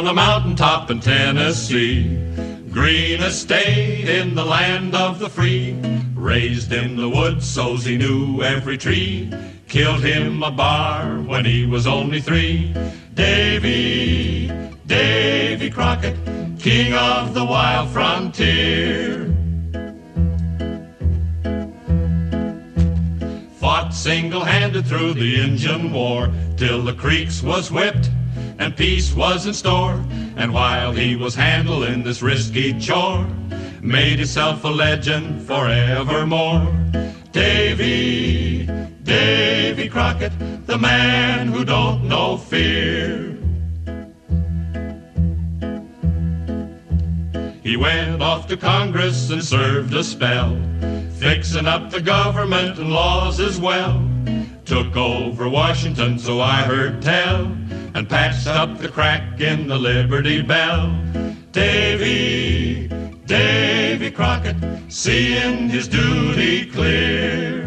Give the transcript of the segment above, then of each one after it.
a mountaintop in Tennessee. Green estate in the land of the free. Raised in the woods so's he knew every tree. Killed him a bar when he was only 3. Davy Crockett, king of the wild frontier. Fought single-handed through the Injun War till the Creeks was whipped and peace was in store. And while he was handling this risky chore, made himself a legend forevermore. Davy Crockett, the man who don't know fear. He went off to Congress and served a spell, fixing up the government and laws as well. Took over Washington, so I heard tell, and patched up the crack in the Liberty Bell. Davy Crockett, seeing his duty clear.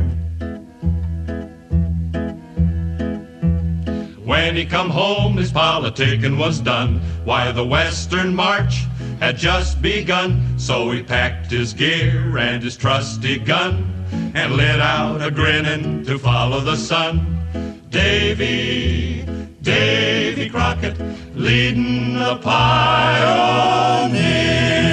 When he come home, his politicking was done. Why, the Western March had just begun. So he packed his gear and his trusty gun and lit out a grinning to follow the sun. Davy Crockett, leading the pioneers.